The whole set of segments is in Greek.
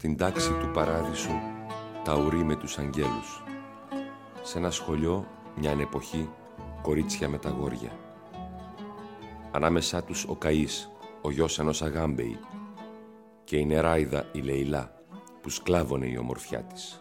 στην τάξη του παράδεισου τα ουρί με τους αγγέλους. Σε ένα σχολείο, μια εποχή, κορίτσια με τα γόρια. Ανάμεσά τους ο Καΐς, ο γιος ενός Αγάμπεη, και η νεράιδα η Λεϊλά, που σκλάβωνε η ομορφιά της.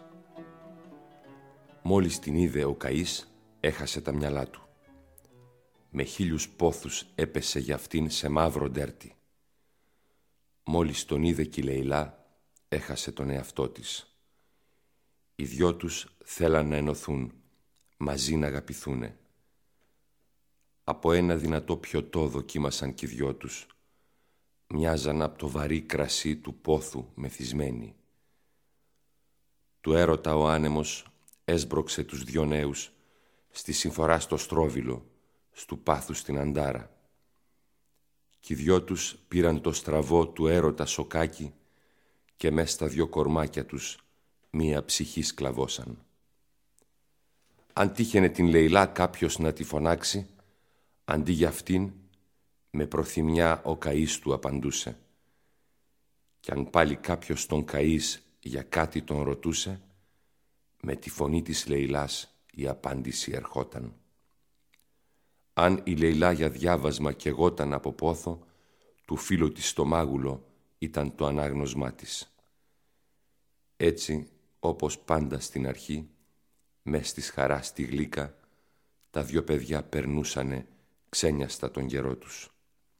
Μόλις την είδε ο Καΐς, έχασε τα μυαλά του. Με 1000 πόθους έπεσε για αυτήν σε μαύρο ντέρτι. Μόλις τον είδε και η Λεϊλά, έχασε τον εαυτό της. Οι δυο τους θέλαν να ενωθούν, μαζί να αγαπηθούνε. Από ένα δυνατό πιωτό δοκίμασαν κι οι δυο τους. Μοιάζαν από το βαρύ κρασί του πόθου μεθυσμένοι. Του έρωτα ο άνεμος έσπρωξε τους δυο νέους στη συμφορά στο στρόβιλο, στου πάθου στην Αντάρα. Κι οι δυο τους πήραν το στραβό του έρωτα σοκάκι και μες στα δυο κορμάκια τους μία ψυχή σκλαβώσαν. Αν τύχαινε την Λεϊλά κάποιος να τη φωνάξει, αντί για αυτήν, με προθυμιά ο Καΐς του απαντούσε. Κι αν πάλι κάποιος τον Καΐς για κάτι τον ρωτούσε, με τη φωνή της Λεϊλάς η απάντηση ερχόταν. Αν η Λεϊλά για διάβασμα καιγόταν από πόθο, του φίλου της στο μάγουλο ήταν το ανάγνωσμά της. Έτσι, όπως πάντα στην αρχή, μες της χαράς τη γλύκα, τα δυο παιδιά περνούσανε ξένιαστα τον καιρό τους.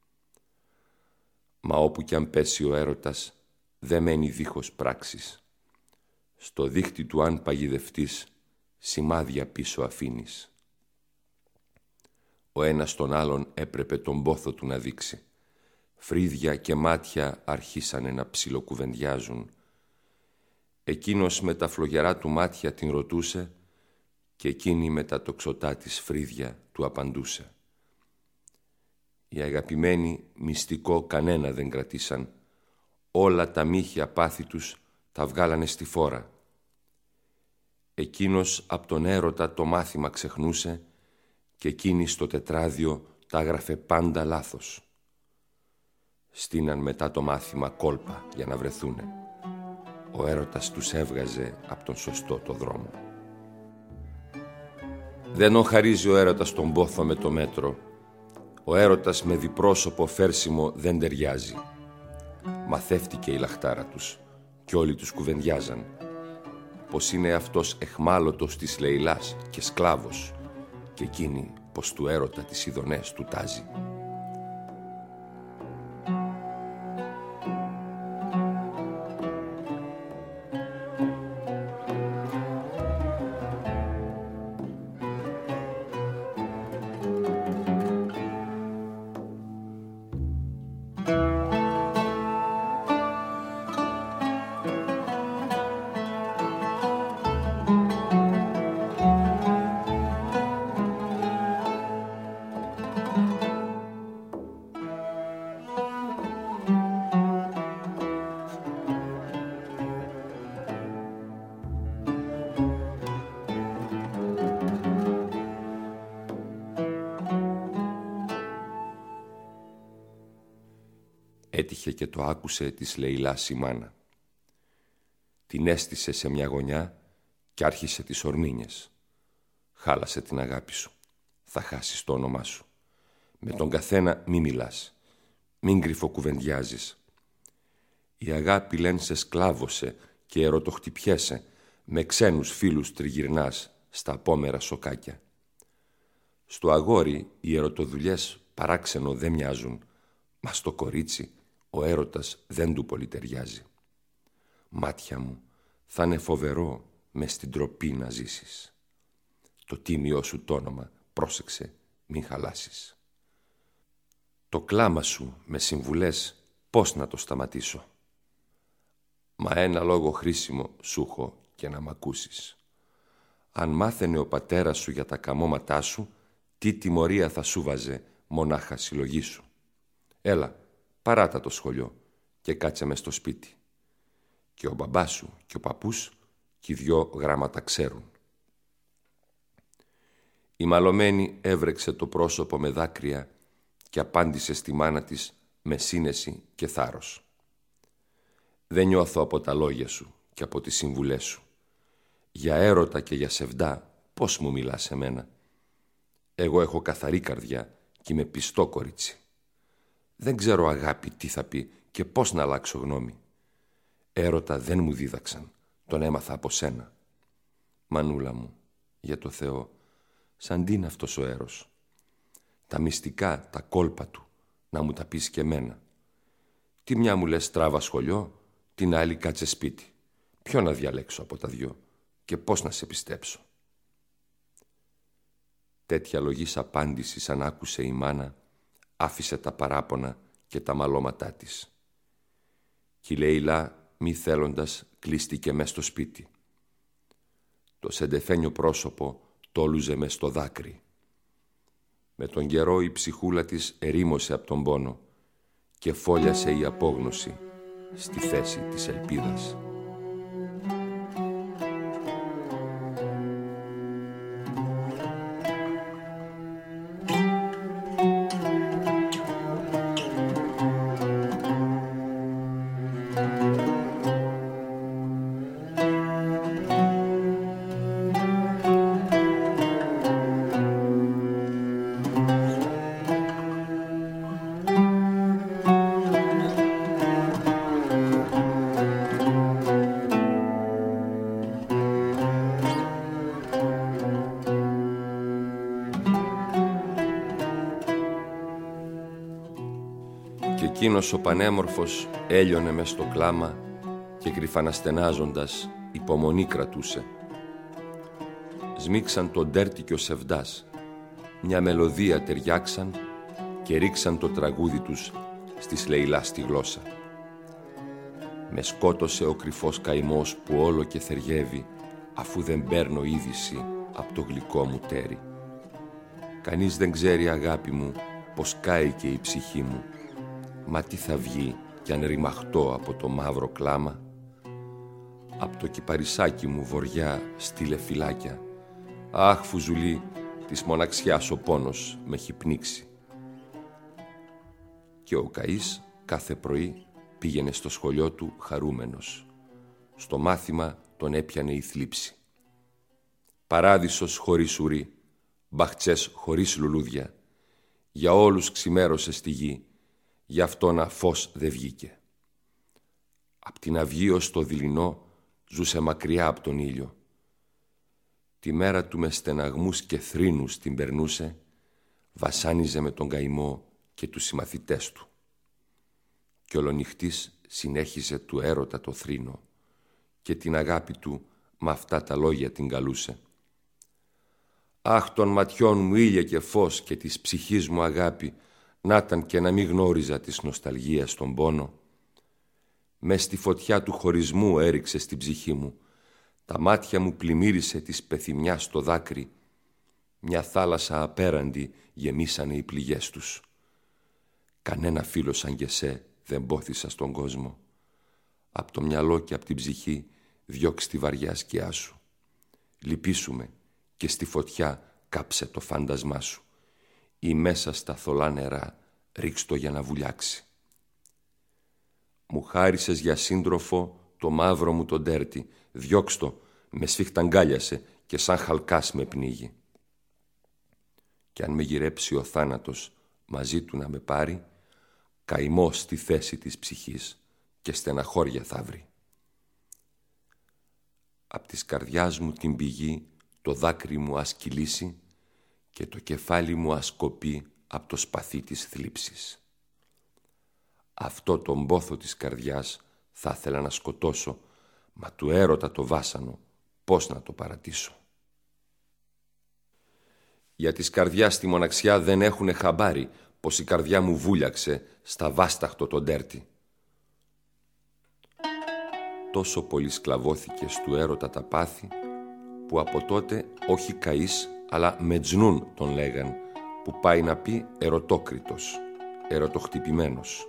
Μα όπου κι αν πέσει ο έρωτας, δεν μένει δίχως πράξεις. Στο δίχτυ του αν παγιδευτείς, σημάδια πίσω αφήνεις. Ο ένας τον άλλον έπρεπε τον πόθο του να δείξει. Φρύδια και μάτια αρχίσανε να ψιλοκουβεντιάζουν. Εκείνος με τα φλογερά του μάτια την ρωτούσε και εκείνη με τα τοξωτά της φρύδια του απαντούσε. Οι αγαπημένοι μυστικό κανένα δεν κρατήσαν. Όλα τα μύχια πάθη τους τα βγάλανε στη φόρα. Εκείνος απ' τον έρωτα το μάθημα ξεχνούσε και εκείνη στο τετράδιο τα έγραφε πάντα λάθος. Στείναν μετά το μάθημα κόλπα για να βρεθούνε. Ο έρωτας τους έβγαζε απ' τον σωστό το δρόμο. Δεν οχαρίζει ο έρωτας τον πόθο με το μέτρο. Ο έρωτας με διπρόσωπο φέρσιμο δεν ταιριάζει. Μαθεύτηκε η λαχτάρα τους κι όλοι τους κουβεντιάζαν πως είναι αυτός εχμάλωτος της Λεϊλάς και σκλάβος και εκείνη πως του έρωτα τις ειδονές του τάζει. Έτυχε και το άκουσε της Λεϊλάς η μάνα. Την έστησε σε μια γωνιά κι άρχισε τις ορμήνιες. Χάλασε την αγάπη σου. Θα χάσεις το όνομά σου. Με τον καθένα μη μιλάς. Μην κρυφοκουβεντιάζεις. Η αγάπη λένε σε σκλάβωσε και ερωτοχτυπιέσαι. Με ξένους φίλους τριγυρνάς στα απόμερα σοκάκια. Στο αγόρι οι ερωτοδουλειές παράξενο δεν μοιάζουν. Μα στο κορίτσι ο έρωτας δεν του πολύ ταιριάζει. Μάτια μου, θα είναι φοβερό μες στην τροπή να ζήσεις. Το τίμιό σου τ' όνομα, πρόσεξε, μην χαλάσεις. Το κλάμα σου με συμβουλές πώς να το σταματήσω. Μα ένα λόγο χρήσιμο σου έχω και να μ' ακούσεις. Αν μάθαινε ο πατέρας σου για τα καμώματά σου, τι τιμωρία θα σου βάζε μονάχα συλλογή σου. Έλα, παράτα το σχολείο και κάτσε μες στο σπίτι. Και ο μπαμπάς σου και ο παππούς κι οι δυο γράμματα ξέρουν. Η μαλωμένη έβρεξε το πρόσωπο με δάκρυα και απάντησε στη μάνα της με σύνεση και θάρρος. Δεν νιώθω από τα λόγια σου και από τις συμβουλές σου. Για έρωτα και για σεβδά πώς μου μιλάς σε μένα? Εγώ έχω καθαρή καρδιά και είμαι πιστό κορίτσι. Δεν ξέρω αγάπη τι θα πει και πώς να αλλάξω γνώμη. Έρωτα δεν μου δίδαξαν, τον έμαθα από σένα. Μανούλα μου, για το Θεό, σαν τι είναι αυτός ο έρος? Τα μυστικά, τα κόλπα του, να μου τα πεις και εμένα. Τι μια μου λες τράβα σχολιό, την άλλη κάτσε σπίτι. Ποιο να διαλέξω από τα δυο και πώς να σε πιστέψω? Τέτοια λογής απάντησης αν άκουσε η μάνα, άφησε τα παράπονα και τα μαλώματά της. Κι η Λέιλα, μη θέλοντας, κλείστηκε μες στο σπίτι. Το σεντεφένιο πρόσωπο τόλουζε μες στο δάκρυ. Με τον καιρό η ψυχούλα της ερήμωσε από τον πόνο και φόλιασε η απόγνωση στη θέση της ελπίδας. Κι εκείνος ο πανέμορφος έλειωνε μες στο κλάμα και γρυφαναστενάζοντας υπομονή κρατούσε. Σμίξαν τον Τέρτη και ο Σεβδάς, μια μελωδία ταιριάξαν και ρίξαν το τραγούδι τους στις Λέιλα στη γλώσσα. Με σκότωσε ο κρυφός καημός που όλο και θεριεύει, αφού δεν παίρνω είδηση από το γλυκό μου τέρι. Κανείς δεν ξέρει, αγάπη μου, πως κάηκε η ψυχή μου. Μα τι θα βγει κι αν ρημαχτώ από το μαύρο κλάμα? Απ' το κυπαρισάκι μου βοριά στείλε φυλάκια. Αχ, φουζουλή, της μοναξιάς ο πόνος με έχει πνίξει. Και ο καής κάθε πρωί πήγαινε στο σχολείο του χαρούμενος. Στο μάθημα τον έπιανε η θλίψη. Παράδεισος χωρίς ουρή, μπαχτσές χωρίς λουλούδια. Για όλους ξημέρωσε στη γη, γι' αυτόνα φως δεν βγήκε. Απ' την αυγή ως το δειλινό ζούσε μακριά από τον ήλιο. Τη μέρα του με στεναγμούς και θρήνους την περνούσε, βασάνιζε με τον καημό και τους συμμαθητές του. Κι ολονυχτής συνέχιζε του έρωτα το θρήνο και την αγάπη του με αυτά τα λόγια την καλούσε. Αχ, των ματιών μου ήλια και φως και της ψυχής μου αγάπη, νάταν και να μη γνώριζα της νοσταλγίας τον πόνο. Μες στη φωτιά του χωρισμού έριξε στην ψυχή μου, τα μάτια μου πλημμύρισε της πεθυμιάς στο δάκρυ, μια θάλασσα απέραντη γεμίσανε οι πληγές τους. Κανένα φίλο σαν και σε δεν πόθησα στον κόσμο. Απ' το μυαλό και απ' την ψυχή διώξ' τη βαριά σκιά σου. Λυπήσουμε και στη φωτιά κάψε το φάντασμά σου, ή μέσα στα θολά νερά ρίξ' το για να βουλιάξει. Μου χάρισες για σύντροφο το μαύρο μου τον Τέρτη, διώξ' το, με σφιχταγκάλιασε και σαν χαλκάς με πνίγει. Κι αν με γυρέψει ο θάνατος μαζί του να με πάρει, καημό στη θέση της ψυχής και στεναχώρια θα βρει. Απ' της καρδιάς μου την πηγή το δάκρυ μου ας κυλήσει και το κεφάλι μου ας κοπεί απ' το σπαθί της θλίψης. Αυτό τον πόθο της καρδιάς θα ήθελα να σκοτώσω, μα του έρωτα το βάσανο πώς να το παρατήσω. Για της καρδιάς στη μοναξιά δεν έχουνε χαμπάρι πως η καρδιά μου βούλιαξε στα βάσταχτο τον Τέρτη. Τόσο πολύ σκλαβώθηκε του έρωτα τα πάθη που από τότε όχι καείς αλλά Μετζνούν τον λέγαν, που πάει να πει ερωτόκριτος, ερωτοχτυπημένος.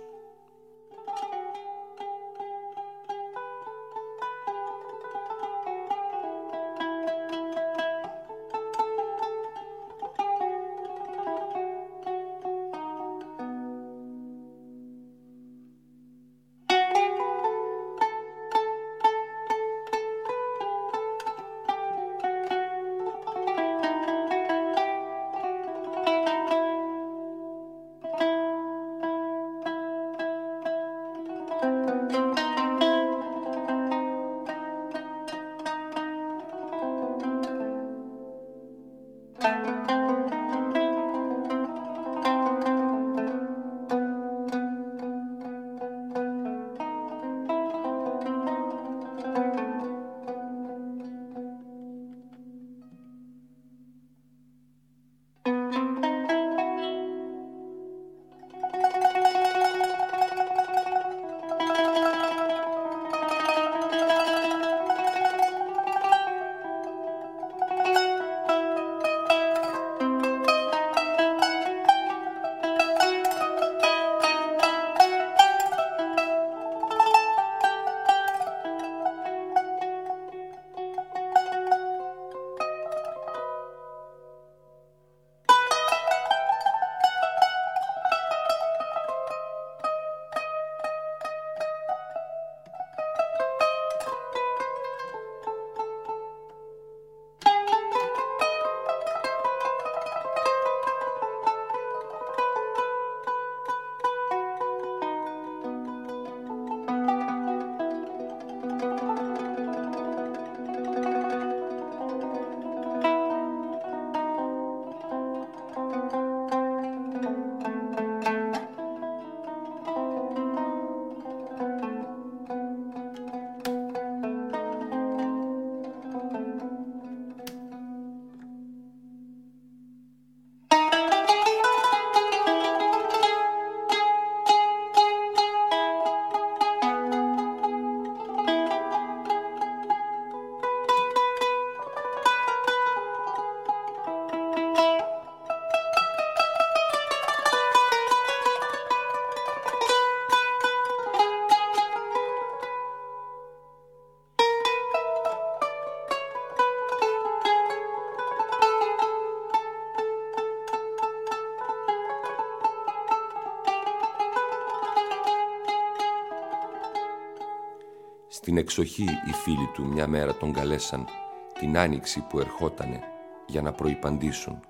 Στην εξοχή οι φίλοι του μια μέρα τον καλέσαν την άνοιξη που ερχότανε για να προϋπαντήσουν.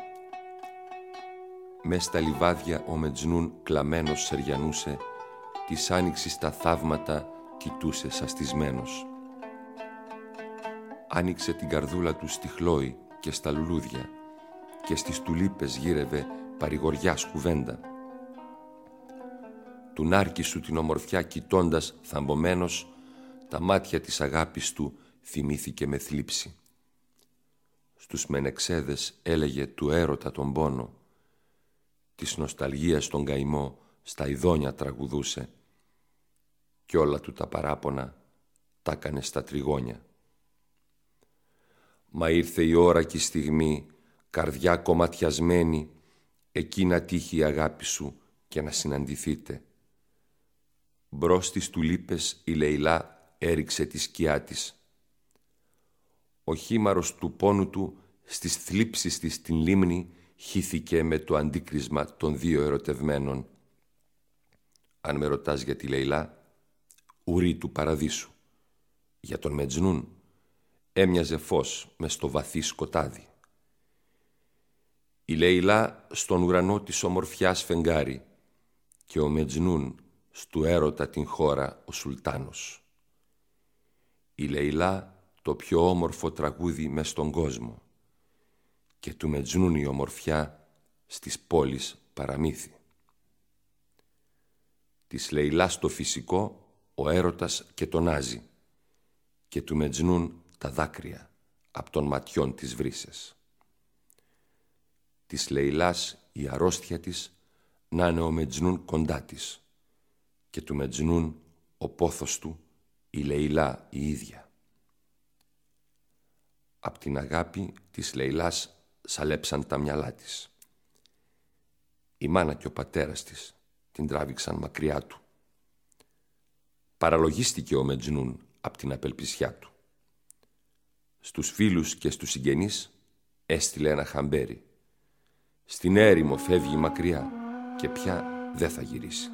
Μες στα λιβάδια ο Μετζνούν κλαμμένος σεριανούσε, της άνοιξης τα θαύματα κοιτούσε σαστισμένος. Άνοιξε την καρδούλα του στη χλόη και στα λουλούδια και στις τουλίπες γύρευε παρηγοριάς κουβέντα. Του Νάρκισσου την ομορφιά κοιτώντας θαμπομένος, τα μάτια της αγάπης του θυμήθηκε με θλίψη. Στους μενεξέδες έλεγε του έρωτα τον πόνο, της νοσταλγίας τον καημό στα ειδόνια τραγουδούσε κι όλα του τα παράπονα τα έκανε στα τριγώνια. Μα ήρθε η ώρα και η στιγμή, καρδιά κομματιασμένη, εκεί να τύχει η αγάπη σου και να συναντηθείτε. Μπρος στις τουλίπες η Λεϊλά έριξε τη σκιά της. Ο χήμαρος του πόνου του στις θλίψεις της στην λίμνη χύθηκε με το αντίκρισμα των δύο ερωτευμένων. Αν με ρωτάς για τη Λεϊλά, ουρή του παραδείσου. Για τον Μετζνούν έμοιαζε φως μες στο βαθύ σκοτάδι. Η Λεϊλά στον ουρανό της ομορφιάς φεγγάρι και ο Μετζνούν στου έρωτα την χώρα ο Σουλτάνος. Η Λεϊλά το πιο όμορφο τραγούδι μες στον κόσμο και του Μετζνούν η ομορφιά στις πόλεις παραμύθι. Της Λεϊλάς το φυσικό ο έρωτας και τονάζει και του Μετζνούν τα δάκρυα απ' των ματιών της βρύσες. Της Λεϊλάς η αρρώστια της να είναι ο Μετζνούν κοντά της και του Μετζνούν ο πόθος του η Λεϊλά η ίδια. Απ' την αγάπη της Λεϊλάς σαλέψαν τα μυαλά της. Η μάνα και ο πατέρας της την τράβηξαν μακριά του. Παραλογίστηκε ο Μετζνούν απ' την απελπισιά του. Στους φίλους και στους συγγενείς έστειλε ένα χαμπέρι. Στην έρημο φεύγει μακριά και πια δεν θα γυρίσει.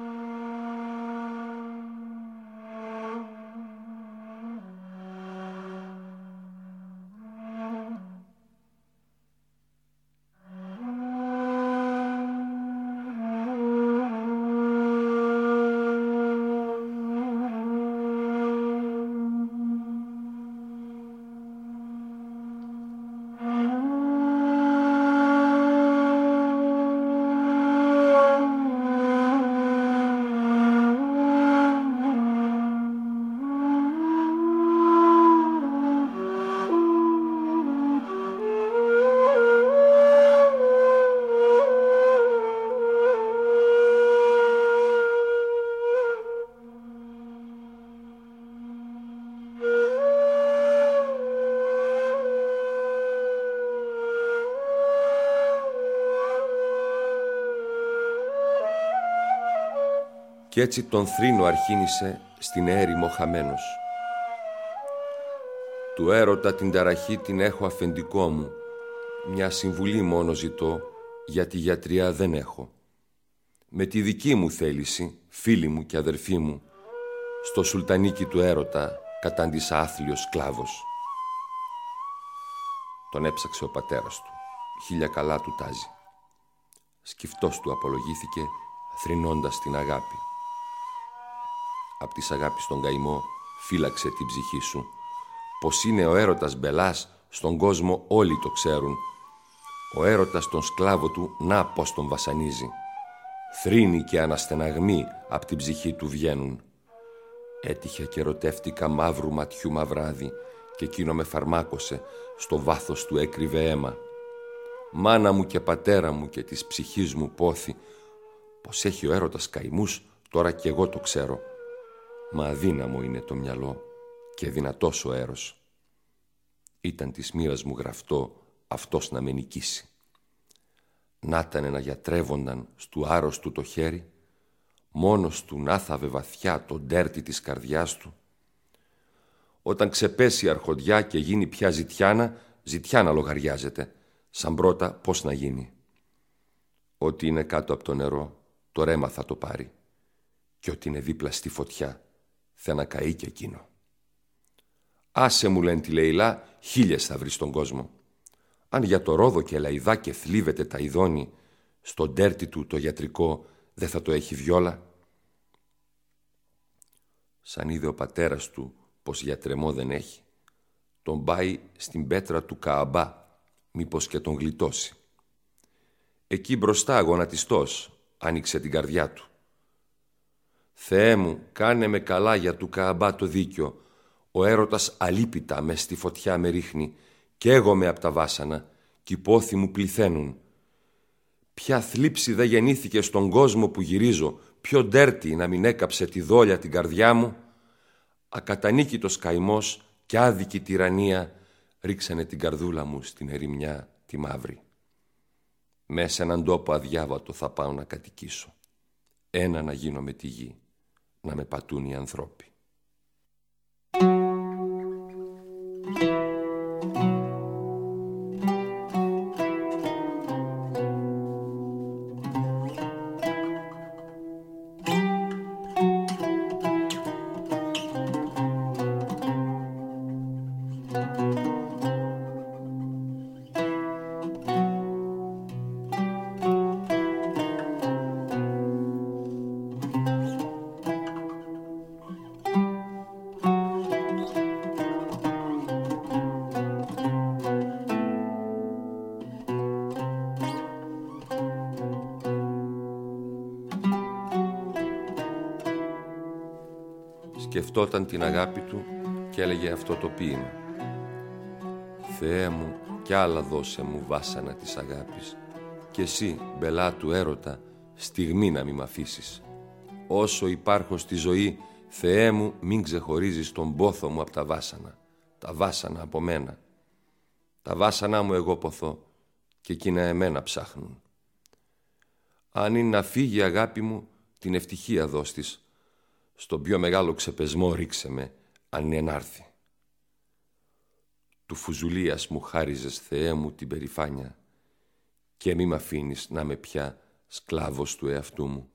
Κι έτσι τον θρήνο αρχίνησε στην έρημο χαμένος. Του έρωτα την ταραχή την έχω αφεντικό μου, μια συμβουλή μόνο ζητώ, γιατί γιατριά δεν έχω. Με τη δική μου θέληση, φίλη μου και αδερφή μου, στο σουλτανίκι του έρωτα κατάντησα άθλιος σκλάβος. Τον έψαξε ο πατέρας του, χίλια καλά του τάζει. Σκυφτός του απολογήθηκε, θρηνώντας την αγάπη. Απ' της αγάπης τον καημό φύλαξε την ψυχή σου. Πως είναι ο έρωτας μπελάς, στον κόσμο όλοι το ξέρουν. Ο έρωτας τον σκλάβο του να πως τον βασανίζει. Θρήνη και αναστεναγμοί απ' την ψυχή του βγαίνουν. Έτυχε και ερωτεύτηκα μαύρου ματιού μαυράδι και εκείνο με φαρμάκωσε, στο βάθος του έκρυβε αίμα. Μάνα μου και πατέρα μου και της ψυχής μου πόθη, πως έχει ο έρωτας καημούς, τώρα κι εγώ το ξέρω. Μα αδύναμο είναι το μυαλό και δυνατός ο έρος. Ήταν της μοίρας μου γραφτό αυτός να με νικήσει. Να ήτανε να γιατρεύονταν στου άρρωστου το χέρι, μόνος του να θαβε βαθιά τον τέρτη της καρδιάς του. Όταν ξεπέσει η αρχοντιά και γίνει πια ζητιάνα, ζητιάνα λογαριάζεται, σαν πρώτα πώς να γίνει. Ό,τι είναι κάτω από το νερό, το ρέμα θα το πάρει, και ό,τι είναι δίπλα στη φωτιά, θα να καεί και εκείνο. Άσε μου, λένε τη Λεϊλά, 1000 θα βρει στον κόσμο. Αν για το Ρόδο και Λαϊδά και θλίβεται τα ειδώνει, στον τέρτη του το γιατρικό δεν θα το έχει βιόλα. Σαν είδε ο πατέρας του πως γιατρεμό δεν έχει, τον πάει στην πέτρα του Κααμπά, μήπως και τον γλιτώσει. Εκεί μπροστά γονατιστός άνοιξε την καρδιά του. «Θεέ μου, κάνε με καλά για του Κααμπά το δίκιο. Ο έρωτας αλίπητα μες στη φωτιά με ρίχνει, καίγομαι απ' τα βάσανα κι οι πόθοι μου πληθαίνουν. Ποια θλίψη δεν γεννήθηκε στον κόσμο που γυρίζω, ποιο ντέρτη να μην έκαψε τη δόλια την καρδιά μου. Ακατανίκητος καημός κι άδικη τυραννία ρίξανε την καρδούλα μου στην ερημιά τη μαύρη. Μέσα σε έναν τόπο αδιάβατο θα πάω να κατοικήσω. Ένα να γίνω με τη γη, να με πατούν οι ανθρώποι». Σκεφτόταν την αγάπη του και έλεγε αυτό το ποίημα. «Θεέ μου, κι άλλα δώσε μου βάσανα της αγάπης, κι εσύ, μπελά του έρωτα, στιγμή να μη μ' αφήσεις. Όσο υπάρχω στη ζωή, Θεέ μου, μην ξεχωρίζεις τον πόθο μου απ' τα βάσανα από μένα. Τα βάσανά μου εγώ ποθώ και εκείνα εμένα ψάχνουν. Αν είναι να φύγει η αγάπη μου, την ευτυχία δώσ' της. Στον πιο μεγάλο ξεπεσμό ρίξε με, αν είναι να έρθει. Του φουζουλίας μου χάριζες, Θεέ μου, την περηφάνια και μη μ' αφήνεις να με πια σκλάβος του εαυτού μου».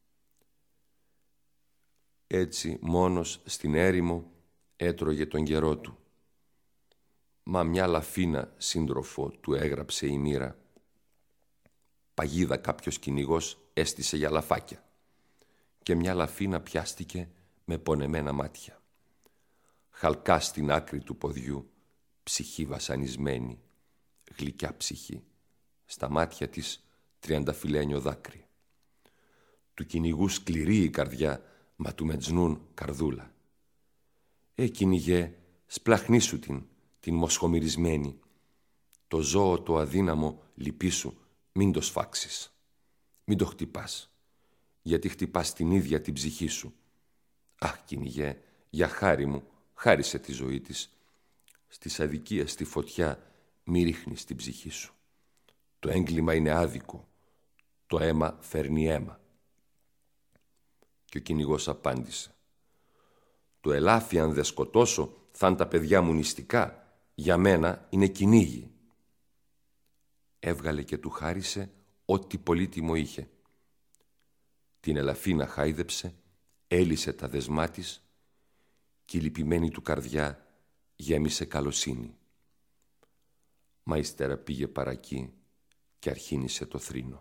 Έτσι μόνος στην έρημο έτρωγε τον καιρό του. Μα μια λαφίνα σύντροφο του έγραψε η μοίρα. Παγίδα κάποιος κυνηγός έστησε για λαφάκια και μια λαφίνα πιάστηκε με πονεμένα μάτια. Χαλκά στην άκρη του ποδιού, ψυχή βασανισμένη, γλυκιά ψυχή, στα μάτια της τριανταφυλένιο δάκρυ. Του κυνηγού σκληρή η καρδιά, μα του Μετζνούν καρδούλα. Κυνηγέ, σπλαχνίσου την μοσχομυρισμένη. Το ζώο το αδύναμο λυπήσου, μην το σφάξεις. Μην το χτυπάς, γιατί χτυπάς την ίδια την ψυχή σου. Αχ, κυνηγέ, για χάρη μου, χάρισε τη ζωή της. Στις αδικίες στη φωτιά μη ρίχνεις την ψυχή σου. Το έγκλημα είναι άδικο, το αίμα φέρνει αίμα. Και ο κυνηγός απάντησε. Το ελάφι αν δεν σκοτώσω, θα είναι τα παιδιά μου νηστικά. Για μένα είναι κυνήγι. Έβγαλε και του χάρισε ό,τι πολύτιμο είχε. Την ελαφίνα χάιδεψε, έλυσε τα δεσμά της και η λυπημένη του καρδιά γέμισε καλοσύνη. Μα ύστερα πήγε παρακεί και αρχίνησε το θρήνο.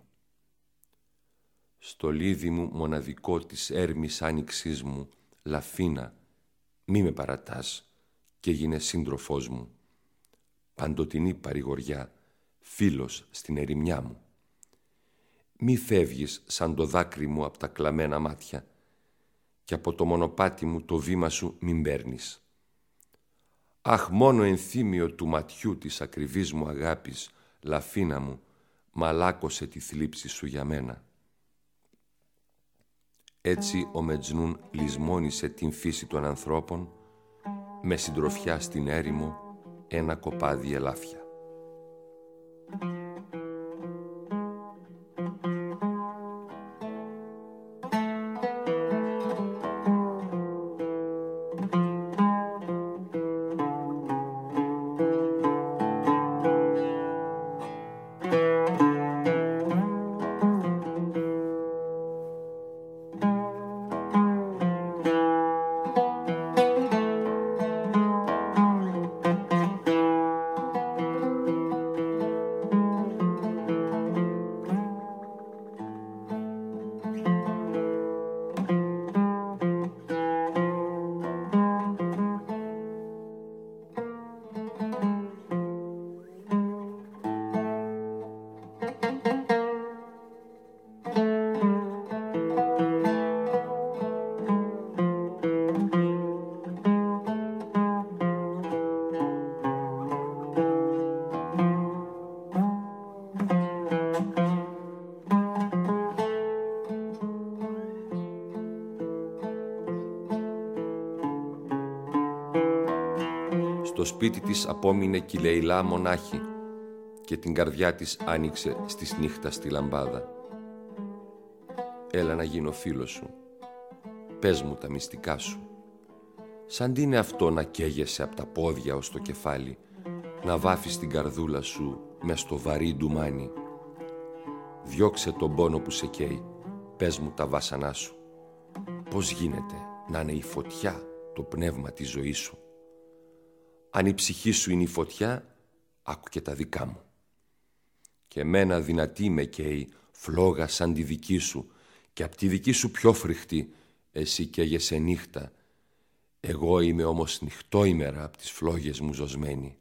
Στο λίδι μου μοναδικό της έρμης άνοιξής μου, λαφίνα, μη με παρατάς και γίνε σύντροφός μου. Παντοτινή παρηγοριά, φίλος στην ερημιά μου. Μη φεύγεις σαν το δάκρυ μου απ' τα κλαμμένα μάτια και από το μονοπάτι μου το βήμα σου μην παίρνεις. Αχ, μόνο ενθύμιο του ματιού της ακριβής μου αγάπης, λαφίνα μου, μαλάκωσε τη θλίψη σου για μένα. Έτσι ο Μετζνούν λησμόνισε την φύση των ανθρώπων με συντροφιά στην έρημο ένα κοπάδι ελάφια. Στο σπίτι της απόμεινε κι η Λεϊλά μονάχη και την καρδιά της άνοιξε στις νύχτα στη λαμπάδα. Έλα να γίνω φίλος σου, πες μου τα μυστικά σου. Σαν τι είναι αυτό να καίγεσαι από τα πόδια ως το κεφάλι, να βάφεις την καρδούλα σου μες στο βαρύ ντουμάνι. Διώξε τον πόνο που σε καίει, πες μου τα βάσανά σου. Πώς γίνεται να είναι η φωτιά το πνεύμα της ζωής σου? Αν η ψυχή σου είναι η φωτιά, άκου και τα δικά μου. Και εμένα δυνατή με καίει φλόγα σαν τη δική σου, και απ' τη δική σου πιο φρικτή, εσύ καίγεσαι νύχτα. Εγώ είμαι όμως νυχτόημερα απ' τις φλόγες μου ζωσμένη.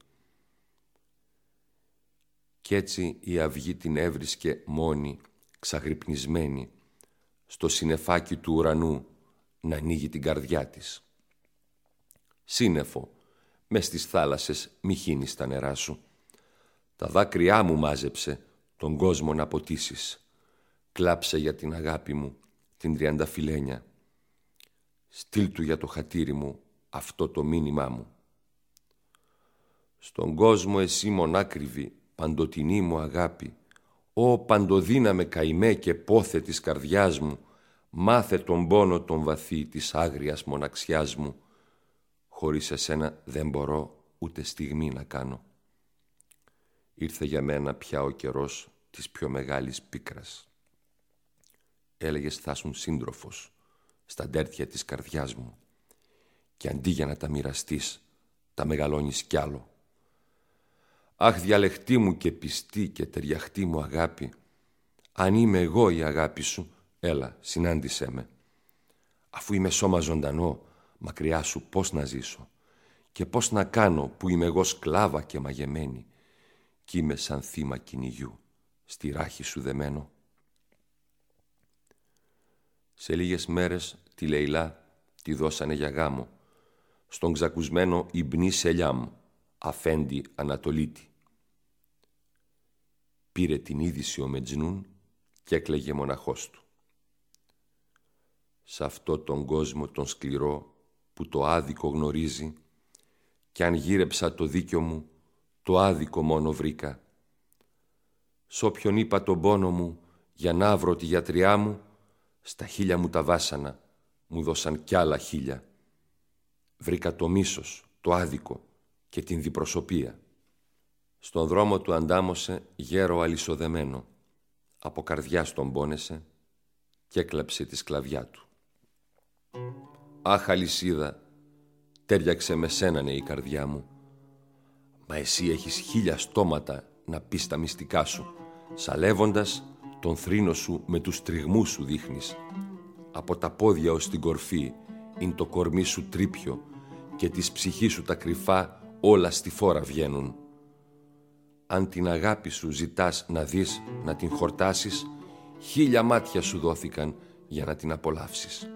Κι έτσι η αυγή την έβρισκε μόνη, ξαγρυπνισμένη, στο συννεφάκι του ουρανού να ανοίγει την καρδιά της. Σύννεφο, μες στις θάλασσες μη χύνεις τα νερά σου. Τα δάκρυά μου μάζεψε τον κόσμο να ποτίσεις. Κλάψε για την αγάπη μου την τριανταφυλένια. Στείλ του για το χατήρι μου αυτό το μήνυμά μου. Στον κόσμο εσύ μονάκριβη, παντοτινή μου αγάπη, ω παντοδύναμε καημέ και πόθε της καρδιάς μου, μάθε τον πόνο τον βαθύ της άγριας μοναξιάς μου. Χωρίς εσένα δεν μπορώ ούτε στιγμή να κάνω. Ήρθε για μένα πια ο καιρός της πιο μεγάλης πίκρας. Έλεγες θα ήσουν σύντροφος στα ντέρτια της καρδιάς μου, και αντί για να τα μοιραστείς, τα μεγαλώνεις κι άλλο. Αχ, διαλεχτή μου και πιστή και ταιριαχτή μου αγάπη, αν είμαι εγώ η αγάπη σου, έλα, συνάντησέ με. Αφού είμαι σώμα ζωντανό, μακριά σου πώς να ζήσω, και πώς να κάνω που είμαι εγώ σκλάβα και μαγεμένη, κι είμαι σαν θύμα κυνηγιού, στη ράχη σου δεμένο. Σε λίγες μέρες τη Λεϊλά τη δώσανε για γάμο, στον ξακουσμένο Ιμπνή Σελιάμ, αφέντη Ανατολίτη. Πήρε την είδηση ο Μετζνούν και έκλαιγε μοναχός του. Σ' αυτό τον κόσμο τον σκληρό που το άδικο γνωρίζει, κι αν γύρεψα το δίκιο μου, το άδικο μόνο βρήκα. Σ' όποιον είπα τον πόνο μου για να βρω τη γιατριά μου, στα 1000 μου τα βάσανα μου δώσαν κι άλλα 1000. Βρήκα το μίσος, το άδικο και την διπροσωπία. Στον δρόμο του αντάμωσε γέρο αλυσοδεμένο, από καρδιάς τον πόνεσε και έκλαψε τη σκλαβιά του. Αχ, αλυσίδα, τέριαξε με σένανε η καρδιά μου, μα εσύ έχεις 1000 στόματα να πεις τα μυστικά σου, σαλεύοντας τον θρήνο σου με τους τριγμούς σου δείχνεις. Από τα πόδια ως την κορφή είναι το κορμί σου τρίπιο και της ψυχής σου τα κρυφά όλα στη φόρα βγαίνουν. Αν την αγάπη σου ζητάς να δεις, να την χορτάσεις, 1000 μάτια σου δόθηκαν για να την απολαύσεις.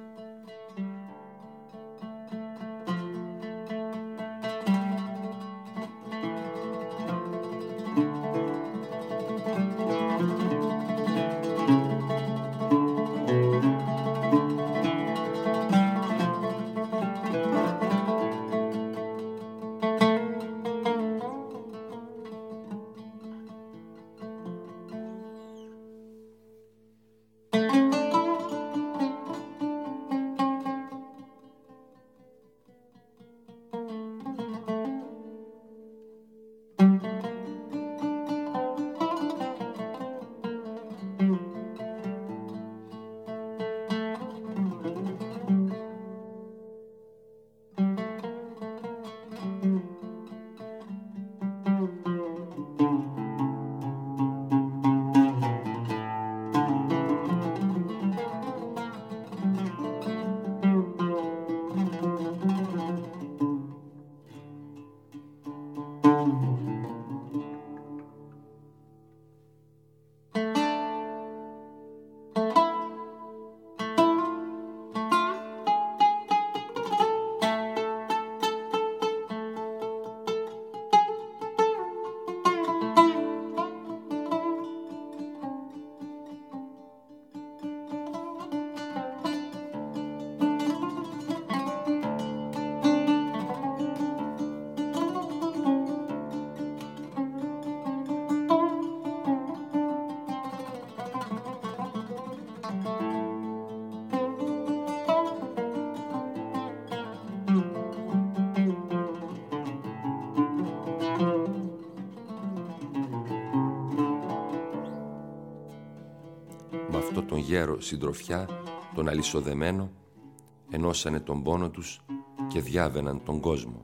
αυτό τον γέρο συντροφιά, τον αλυσοδεμένο, ενώσανε τον πόνο τους και διάβαιναν τον κόσμο.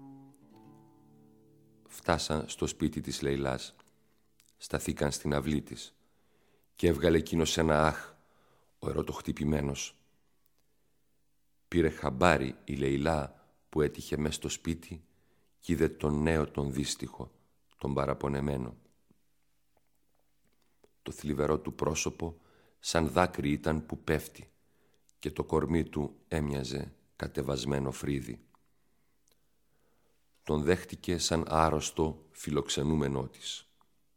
Φτάσαν στο σπίτι της Λεϊλάς, σταθήκαν στην αυλή της και έβγαλε εκείνος ένα αχ, ο ερωτοχτυπημένος. Πήρε χαμπάρι η Λεϊλά που έτυχε μες στο σπίτι κι είδε τον νέο τον δύστιχο, τον παραπονεμένο. Το θλιβερό του πρόσωπο σαν δάκρυ ήταν που πέφτει και το κορμί του έμοιαζε κατεβασμένο φρύδι. Τον δέχτηκε σαν άρρωστο φιλοξενούμενό της.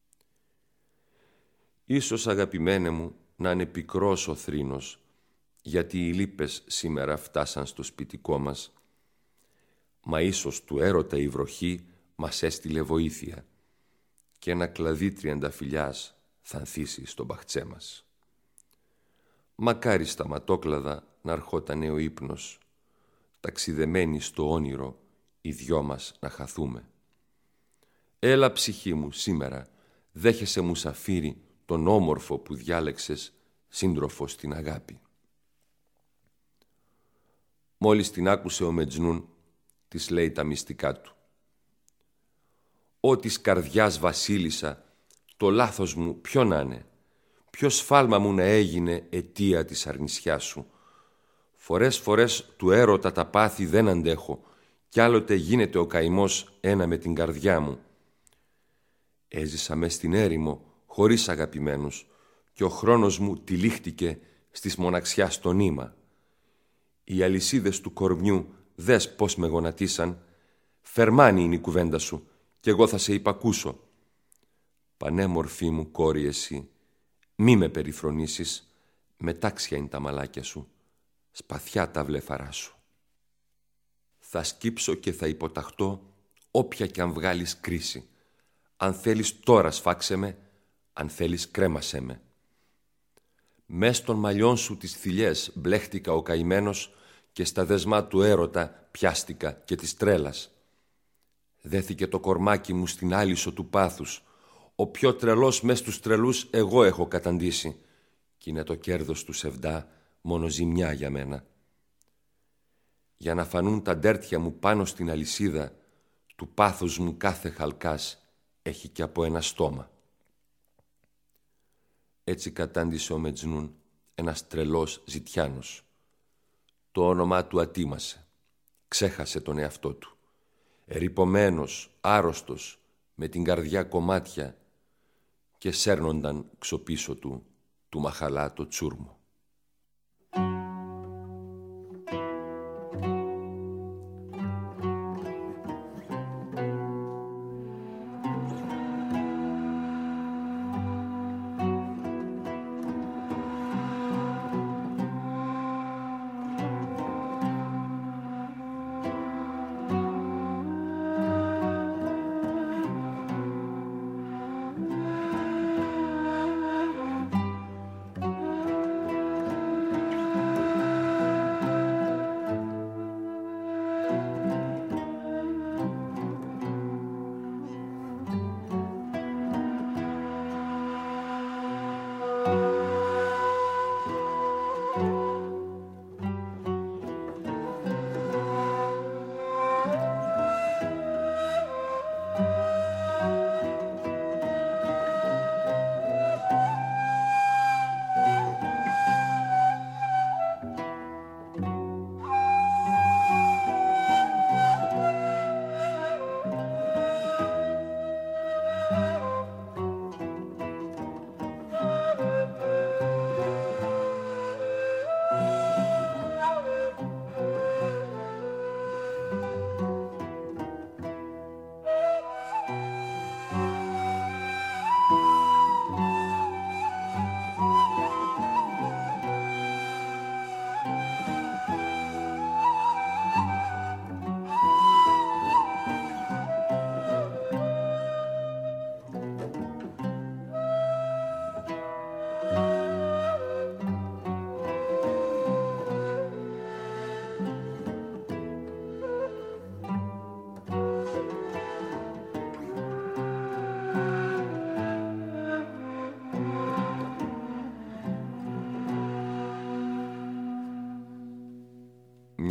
«Ίσως, αγαπημένε μου, να είναι πικρός ο θρήνος, γιατί οι λύπες σήμερα φτάσαν στο σπιτικό μας. Μα ίσως του έρωτα η βροχή μας έστειλε βοήθεια και ένα κλαδί τριανταφυλλιάς θα ανθίσει στον παχτσέ μας. Μακάρι στα ματόκλαδα να αρχότανε ο ύπνος, ταξιδεμένοι στο όνειρο οι δυο μας να χαθούμε. Έλα ψυχή μου σήμερα, δέχεσαι μουσαφίρι τον όμορφο που διάλεξες σύντροφο στην αγάπη». Μόλις την άκουσε ο Μετζνούν, της λέει τα μυστικά του. «Ω της καρδιάς βασίλισσα, το λάθος μου ποιο να είναι, ποιο σφάλμα μου να έγινε αιτία της αρνησιάς σου. Φορές του έρωτα τα πάθη δεν αντέχω κι άλλοτε γίνεται ο καημός ένα με την καρδιά μου. Έζησα μες στην έρημο χωρίς αγαπημένους και ο χρόνος μου τυλίχτηκε στις μοναξιάς στο νήμα. Οι αλυσίδες του κορμιού δες πως με γονατίσαν. Φερμάνη είναι η κουβέντα σου κι εγώ θα σε υπακούσω. Πανέμορφή μου κόρη εσύ, μη με περιφρονήσεις, μετάξια είναι τα μαλάκια σου, σπαθιά τα βλεφαρά σου. Θα σκύψω και θα υποταχτώ όποια κι αν βγάλεις κρίση. Αν θέλεις τώρα σφάξε με, αν θέλεις κρέμασέ με. Μες των μαλλιών σου τις θηλιές μπλέχτηκα ο καημένος και στα δεσμά του έρωτα πιάστηκα και της τρέλας. Δέθηκε το κορμάκι μου στην άλυσο του πάθους. Ο πιο τρελός μες τους τρελούς εγώ έχω καταντήσει κι είναι το κέρδος του σεβδά μόνο ζημιά για μένα. Για να φανούν τα ντέρτια μου πάνω στην αλυσίδα του πάθους μου κάθε χαλκάς έχει κι από ένα στόμα». Έτσι κατάντησε ο Μετζνούν, ένας τρελός ζητιάνος. Το όνομά του ατίμασε, ξέχασε τον εαυτό του. Ερειπωμένος, άρρωστος, με την καρδιά κομμάτια και σέρνονταν ξοπίσω του μαχαλά το τσούρμο.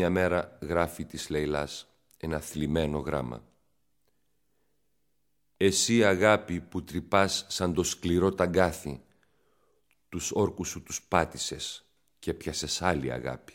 μια μέρα γράφει της Λεϊλάς ένα θλιμμένο γράμμα. «Εσύ αγάπη που τρυπάς σαν το σκληρό ταγκάθι, τους όρκους σου τους πάτησες και πιάσες άλλη αγάπη.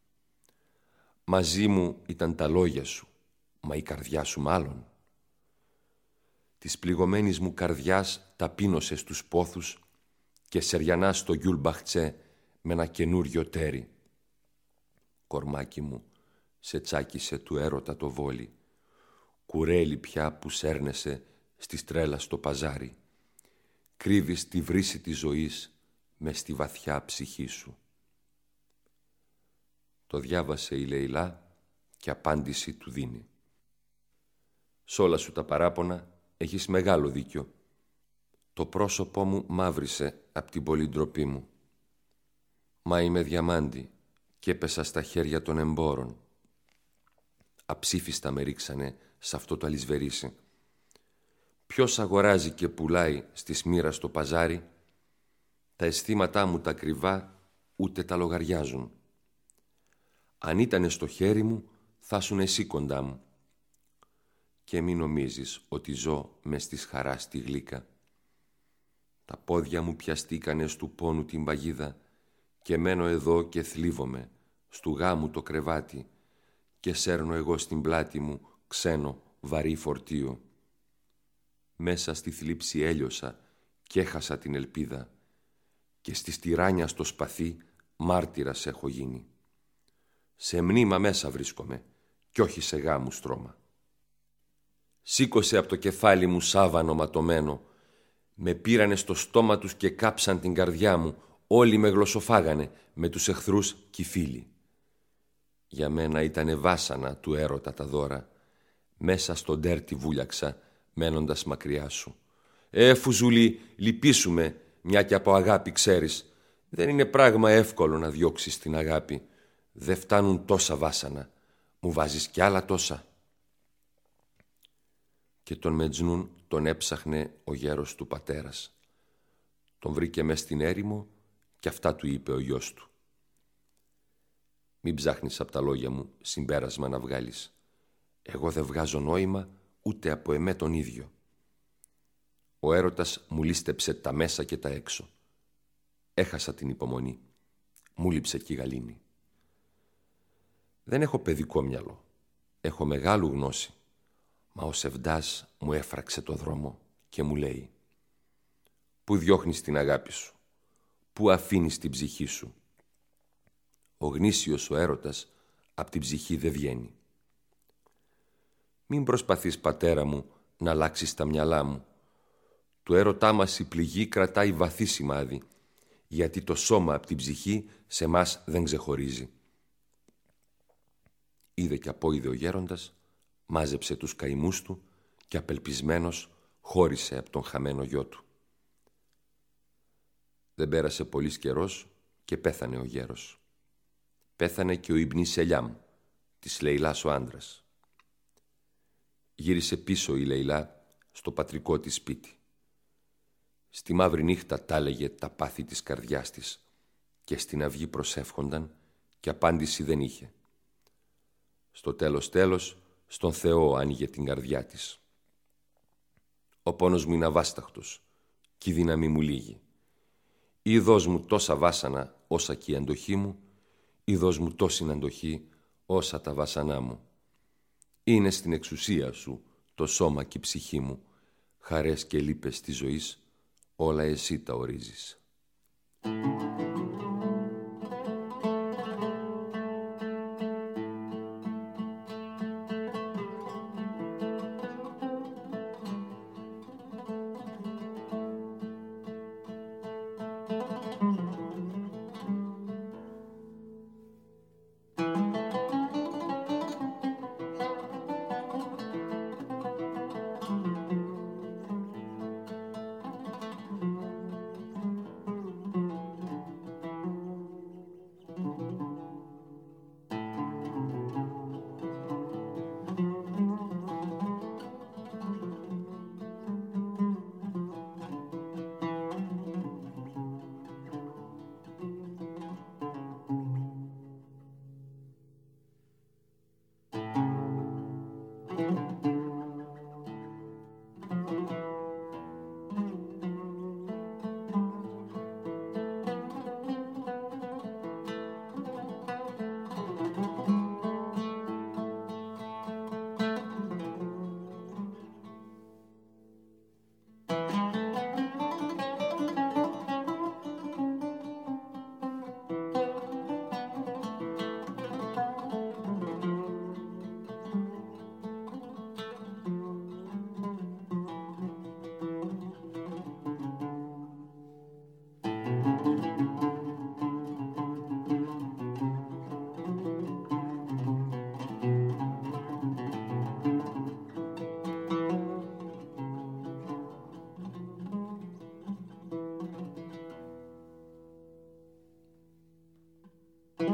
Μαζί μου ήταν τα λόγια σου, μα η καρδιά σου μάλλον. Της πληγωμένης μου καρδιάς ταπείνωσες τους πόθους και σεριανάς στο Γιουλμπαχτσέ με ένα καινούριο τέρι. Κορμάκι μου, σε τσάκισε του έρωτα το βόλι, κουρέλι πια που σέρνεσαι στη στρέλα στο παζάρι. Κρύβεις τη βρύση της ζωής μες στη βαθιά ψυχή σου». Το διάβασε η Λεϊλά και απάντηση του δίνει. «Σ' όλα σου τα παράπονα έχεις μεγάλο δίκιο. Το πρόσωπό μου μαύρισε απ' την πολυντροπή μου. Μα είμαι διαμάντη και έπεσα στα χέρια των εμπόρων. Αψήφιστα με ρίξανε σ' αυτό το αλυσβερίσι. Ποιος αγοράζει και πουλάει στη σμήρα στο παζάρι? Τα αισθήματά μου τα ακριβά ούτε τα λογαριάζουν. Αν ήτανε στο χέρι μου, θα σουν εσύ κοντά μου. Και μη νομίζεις ότι ζω μες της χαράς τη γλύκα. Τα πόδια μου πιαστήκανε στου πόνου την παγίδα και μένω εδώ και θλίβομαι στου γάμου το κρεβάτι και σέρνω εγώ στην πλάτη μου ξένο βαρύ φορτίο. Μέσα στη θλίψη έλειωσα και έχασα την ελπίδα και στη στηράνια στο σπαθί μάρτυρας έχω γίνει. Σε μνήμα μέσα βρίσκομαι κι όχι σε γάμου στρώμα. Σήκωσε από το κεφάλι μου σάβανο ματωμένο, με πήρανε στο στόμα τους και κάψαν την καρδιά μου, όλοι με γλωσσοφάγανε με τους εχθρούς κι οι φίλοι. Για μένα ήτανε βάσανα του έρωτα τα δώρα, μέσα στον τέρτη βούλιαξα μένοντας μακριά σου. Φουζούλη, λυπήσουμε, μια κι από αγάπη ξέρεις, δεν είναι πράγμα εύκολο να διώξεις την αγάπη. Δεν φτάνουν τόσα βάσανα, μου βάζεις κι άλλα τόσα». Και τον Μετζνούν τον έψαχνε ο γέρος του πατέρας. Τον βρήκε μες στην έρημο και αυτά του είπε ο γιος του. «Μην ψάχνεις απ' τα λόγια μου συμπέρασμα να βγάλεις. Εγώ δεν βγάζω νόημα ούτε από εμέ τον ίδιο. Ο έρωτας μου λίστεψε τα μέσα και τα έξω. Έχασα την υπομονή. Μου λείψε κι η γαλήνη. Δεν έχω παιδικό μυαλό. Έχω μεγάλου γνώση. Μα ο Σεβδάς μου έφραξε το δρόμο και μου λέει: «Πού διώχνεις την αγάπη σου? Πού αφήνεις την ψυχή σου? Ο γνήσιος ο έρωτας απ' την ψυχή δεν βγαίνει. Μην προσπαθείς, πατέρα μου, να αλλάξεις τα μυαλά μου. Του έρωτά μας η πληγή κρατάει βαθύ σημάδι, γιατί το σώμα απ' την ψυχή σε μας δεν ξεχωρίζει». Είδε και απόειδε ο γέροντας, μάζεψε τους καημούς του και απελπισμένος χώρισε από τον χαμένο γιο του. Δεν πέρασε πολύς καιρός και πέθανε ο γέρος. Πέθανε και ο Ιμπνή Σελιάμ, της Λεϊλάς ο άντρας. Γύρισε πίσω η Λεϊλά στο πατρικό της σπίτι. Στη μαύρη νύχτα τάλεγε τα πάθη της καρδιάς της και στην αυγή προσεύχονταν και απάντηση δεν είχε. Στο τέλος στον Θεό άνοιγε την καρδιά της. «Ο πόνος μου είναι αβάσταχτος κι η δύναμη μου λίγη. Ή δώσ' μου τόσα βάσανα όσα κι η αντοχή μου, ή δώσ' μου τόση αντοχή όσα τα βάσανά μου. Είναι στην εξουσία σου το σώμα και η ψυχή μου, χαρές και λύπες της ζωής, όλα εσύ τα ορίζεις».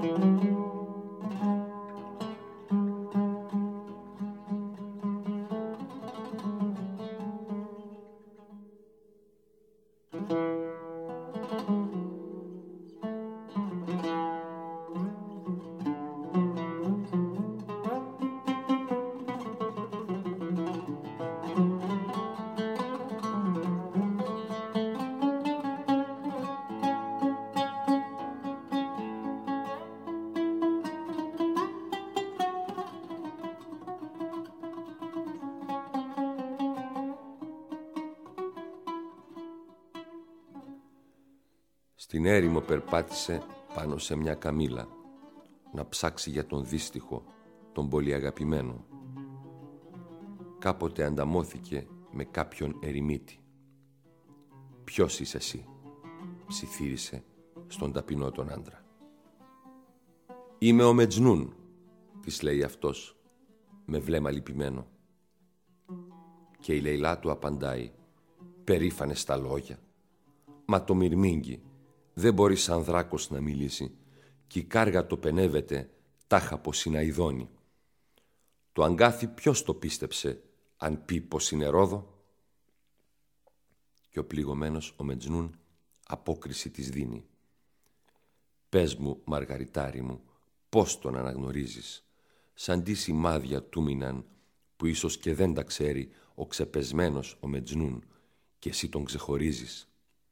Στην έρημο περπάτησε πάνω σε μια καμήλα να ψάξει για τον δύστιχο, τον πολύ αγαπημένο. Κάποτε ανταμώθηκε με κάποιον ερημίτη. «Ποιος είσαι εσύ?» ψιθύρισε στον ταπεινό τον άντρα. «Είμαι ο Μετζνούν», της λέει αυτός με βλέμμα λυπημένο. Και η Λεϊλά του απαντάει: «Περήφανε στα λόγια, μα το μυρμήγκι δεν μπορεί σαν δράκος να μιλήσει κι η κάργα το πενεύεται τάχα πως είναι αηδόνη. Το αγκάθι ποιος το πίστεψε αν πει πως είναι ρόδο?» Και ο πληγωμένος ο Μετζνούν απόκριση της δίνει: «Πες μου, Μαργαριτάρι μου, πώς τον αναγνωρίζεις, σαν τι σημάδια του μείναν που ίσως και δεν τα ξέρει ο ξεπεσμένος ο Μετζνούν και εσύ τον ξεχωρίζεις?»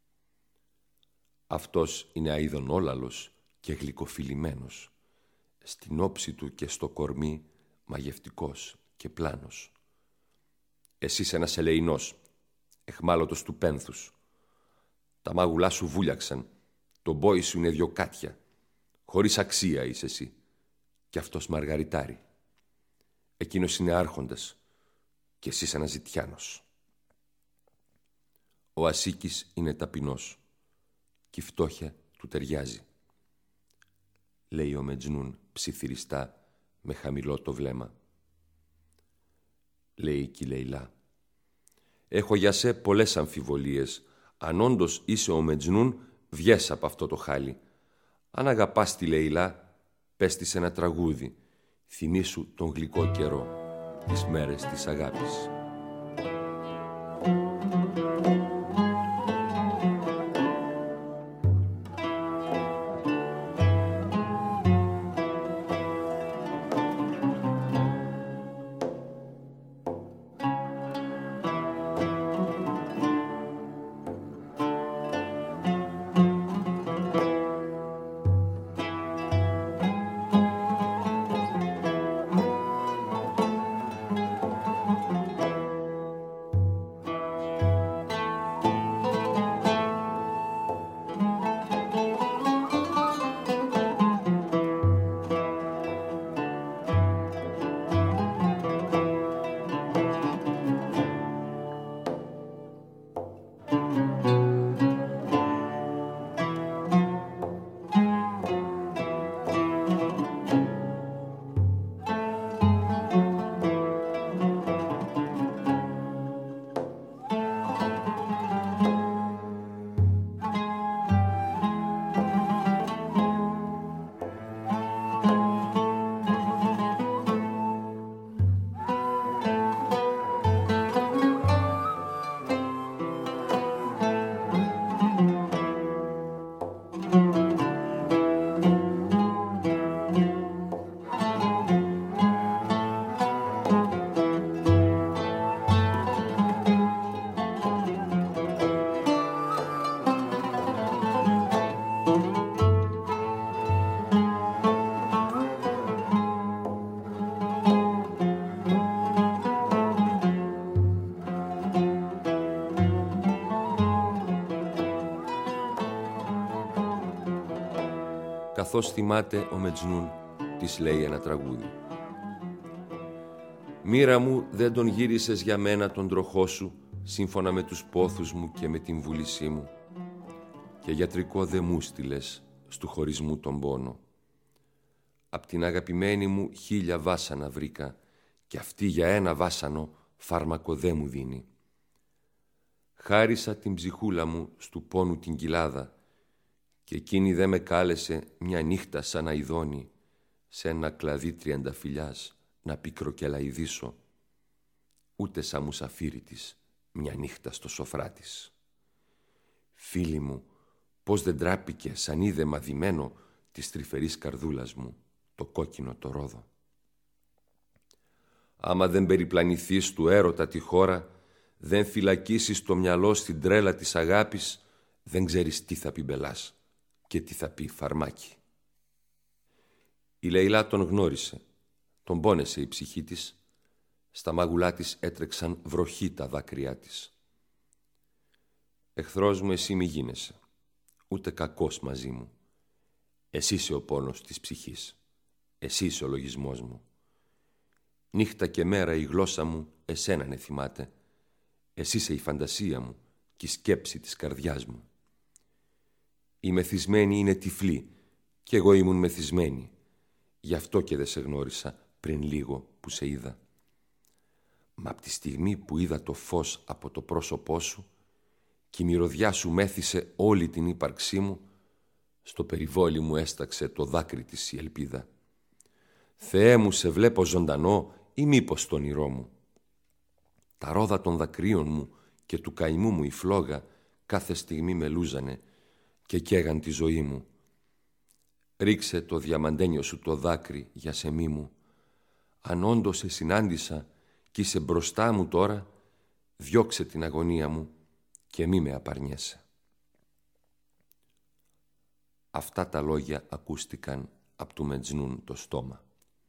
«Αυτός είναι αηδονόλαλος και γλυκοφιλημένος, στην όψη του και στο κορμί μαγευτικός και πλάνος. Εσύ είσαι ένας ελεεινός, εχμάλωτος του πένθους. Τα μάγουλά σου βούλιαξαν, το μπόι σου είναι 2 κάτια. Χωρίς αξία είσαι εσύ, κι αυτός Μαργαριτάρι. Εκείνος είναι άρχοντας και εσύ είσαι ένας ζητιάνος. Ο Ασίκης είναι ταπεινός κι η φτώχεια του ταιριάζει», λέει ο Μετζνούν ψιθυριστά με χαμηλό το βλέμμα. Λέει κι η Λεϊλά: «Έχω για σε πολλές αμφιβολίες. Αν όντως είσαι ο Μετζνούν, βγες από αυτό το χάλι. Αν αγαπάς τη Λεϊλά, πες της ένα τραγούδι. Θυμήσου τον γλυκό καιρό, τις μέρες της αγάπης». Καθώς θυμάται ο Μετζνούν, της λέει ένα τραγούδι: «Μοίρα μου, δεν τον γύρισες για μένα τον τροχό σου, σύμφωνα με τους πόθους μου και με την βούλησή μου, και γιατρικό δε μου στείλες στου χωρισμού τον πόνο. Απ' την αγαπημένη μου 1000 βάσανα βρήκα, και αυτή για ένα βάσανο φάρμακο δε μου δίνει. Χάρισα την ψυχούλα μου στου πόνου την κοιλάδα, Κι εκείνη δε με κάλεσε μια νύχτα σαν αηδόνι σε ένα κλαδί τριανταφυλλιάς να πικροκελαηδήσω, ούτε σαν μουσαφίρι της μια νύχτα στο σοφρά της. Φίλοι μου, πώς δεν τράπηκε σαν είδε μαδημένο της τρυφερής καρδούλας μου το κόκκινο το ρόδο. Άμα δεν περιπλανηθείς του έρωτα τη χώρα, δεν φυλακίσεις το μυαλό στην τρέλα της αγάπης, δεν ξέρεις τι θα πει μπελάς και τι θα πει φαρμάκι. Η Λεϊλά τον γνώρισε, τον πόνεσε η ψυχή της, στα μάγουλά της έτρεξαν βροχή τα δάκρυά της. Εχθρός μου εσύ μη γίνεσαι, ούτε κακός μαζί μου. Εσύ είσαι ο πόνος της ψυχής, εσύ είσαι ο λογισμός μου. Νύχτα και μέρα η γλώσσα μου εσένα ναι θυμάται, εσύ είσαι η φαντασία μου και η σκέψη της καρδιάς μου. Οι μεθυσμένοι είναι τυφλοί κι εγώ ήμουν μεθυσμένη, γι' αυτό και δεν σε γνώρισα πριν λίγο που σε είδα. Μα από τη στιγμή που είδα το φως από το πρόσωπό σου και η μυρωδιά σου μέθησε όλη την ύπαρξή μου, στο περιβόλι μου έσταξε το δάκρυ της η ελπίδα. Θεέ μου, σε βλέπω ζωντανό ή μήπως το όνειρό μου? Τα ρόδα των δακρύων μου και του καημού μου η φλόγα κάθε στιγμή με λούζανε και καίγαν τη ζωή μου. Ρίξε το διαμαντένιο σου το δάκρυ για σεμί μου. Αν όντως σε συνάντησα κι είσαι μπροστά μου τώρα, διώξε την αγωνία μου και μη με απαρνιέσαι. Αυτά τα λόγια ακούστηκαν από του Μετζνούν το στόμα.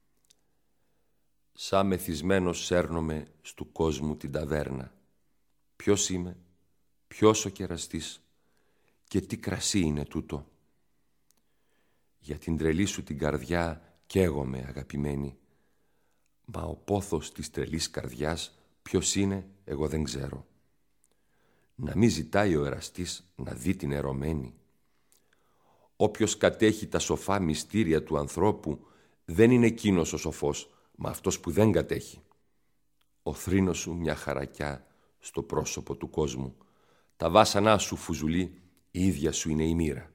Σαν μεθυσμένος σέρνομαι στου κόσμου την ταβέρνα. Ποιος είμαι, ποιος ο κεραστής και τι κρασί είναι τούτο? Για την τρελή σου την καρδιά καίγομαι αγαπημένη, μα ο πόθος της τρελής καρδιάς ποιος είναι εγώ δεν ξέρω. Να μη ζητάει ο εραστής να δει την ερωμένη. Όποιος κατέχει τα σοφά μυστήρια του ανθρώπου δεν είναι εκείνος ο σοφός, μα αυτός που δεν κατέχει. Ο θρήνος σου μια χαρακιά στο πρόσωπο του κόσμου. Τα βάσανά σου φουζουλή, η ίδια σου είναι η μοίρα.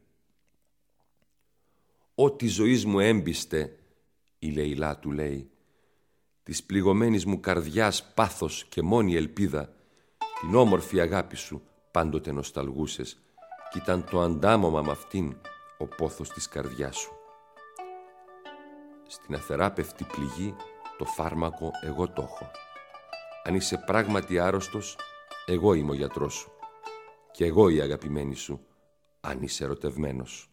Ό,τι ζωής μου έμπιστε, η Λεϊλά του λέει, της πληγωμένης μου καρδιάς πάθος και μόνη ελπίδα, την όμορφη αγάπη σου πάντοτε νοσταλγούσες κι ήταν το αντάμωμα μ' αυτήν ο πόθος της καρδιάς σου. Στην αθεράπευτη πληγή το φάρμακο εγώ το έχω. Αν είσαι πράγματι άρρωστος, εγώ είμαι ο γιατρός σου και εγώ η αγαπημένη σου, αν είσαι ερωτευμένος.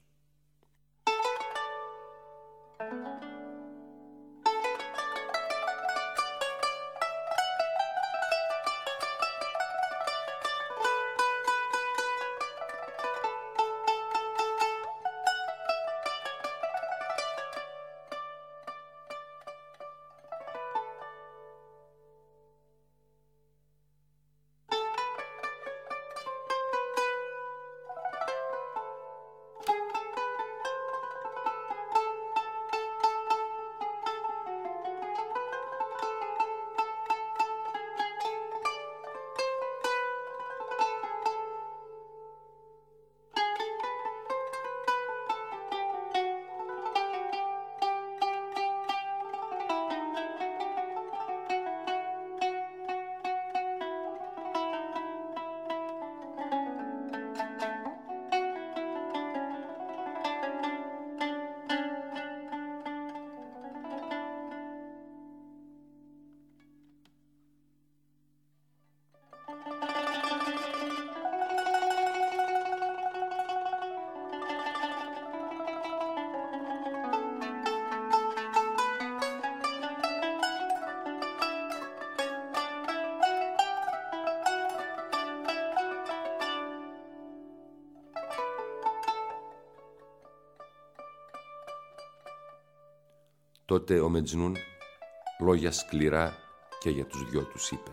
Τότε ο Μετζνούν λόγια σκληρά και για τους δυο τους είπε.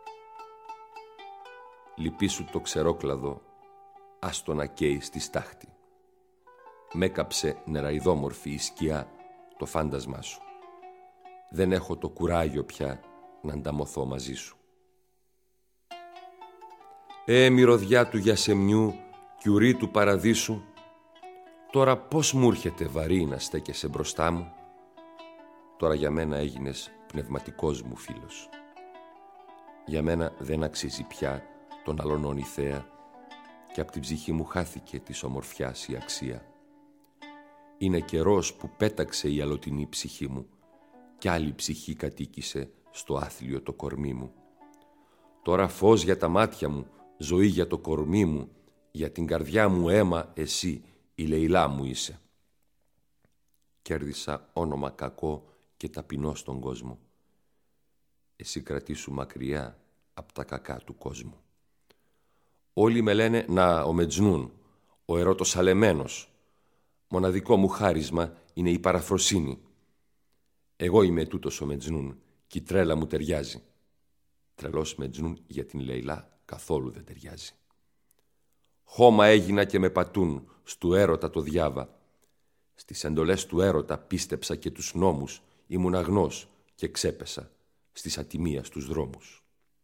Λυπήσου το ξερόκλαδο, άστο να καίει στη στάχτη. Μ' έκαψε νεραϊδόμορφη η σκιά το φάντασμά σου. Δεν έχω το κουράγιο πια να ανταμωθώ μαζί σου. Μυρωδιά του γιασεμιού κι ουρή του παραδείσου, Τώρα πώς μου έρχεται βαρύ να στέκεσαι μπροστά μου. Τώρα για μένα έγινες πνευματικός μου φίλος. Για μένα δεν αξίζει πια τον αλωνών η θέα και απ' την ψυχή μου χάθηκε της ομορφιάς η αξία. Είναι καιρός που πέταξε η αλωτινή ψυχή μου κι άλλη ψυχή κατοίκησε στο άθλιο το κορμί μου. Τώρα φως για τα μάτια μου, ζωή για το κορμί μου, για την καρδιά μου αίμα εσύ, η Λεϊλά μου είσαι. Κέρδισα όνομα κακό και ταπεινό στον κόσμο. Εσύ κρατήσου μακριά απ' τα κακά του κόσμου. Όλοι με λένε «Να, ο Μετζνούν, ο ερώτος αλεμένος». Μοναδικό μου χάρισμα είναι η παραφροσύνη. Εγώ είμαι τούτος ο Μετζνούν και η τρέλα μου ταιριάζει. Τρελός Μετζνούν για την Λεϊλά καθόλου δεν ταιριάζει. Χώμα έγινα και με πατούν στου έρωτα το διάβα. Στις εντολές του έρωτα πίστεψα και τους νόμους, ήμουν αγνός και ξέπεσα στις ατιμίας τους δρόμους.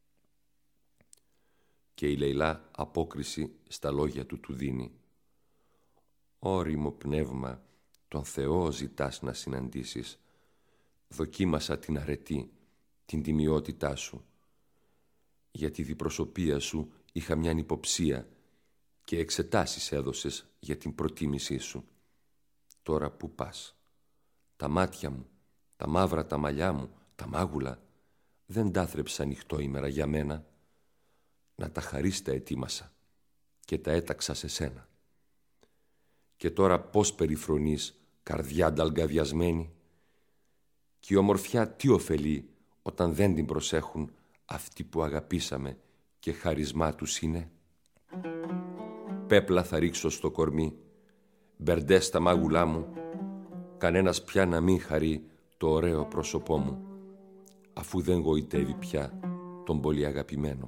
Και η Λεϊλά απόκριση στα λόγια του δίνει. Ώριμο πνεύμα, τον Θεό ζητάς να συναντήσεις. Δοκίμασα την αρετή, την τιμιότητά σου. Για τη διπροσωπία σου είχα μιαν υποψία και εξετάσεις έδωσες για την προτίμησή σου. Τώρα πού πας? Τα μάτια μου, τα μαύρα τα μαλλιά μου, τα μάγουλα δεν τ' άθρεψα νυχτόημερα για μένα. Να τα χαρείς τα ετοίμασα και τα έταξα σε σένα. Και τώρα πώς περιφρονείς, καρδιά νταλγκαδιασμένη? Και η ομορφιά τι ωφελεί όταν δεν την προσέχουν αυτοί που αγαπήσαμε και χαρισμά τους είναι? Πέπλα θα ρίξω στο κορμί, μπερντές στα μάγουλά μου, κανένας πια να μην χαρεί το ωραίο πρόσωπό μου, αφού δεν γοητεύει πια τον πολύ αγαπημένο.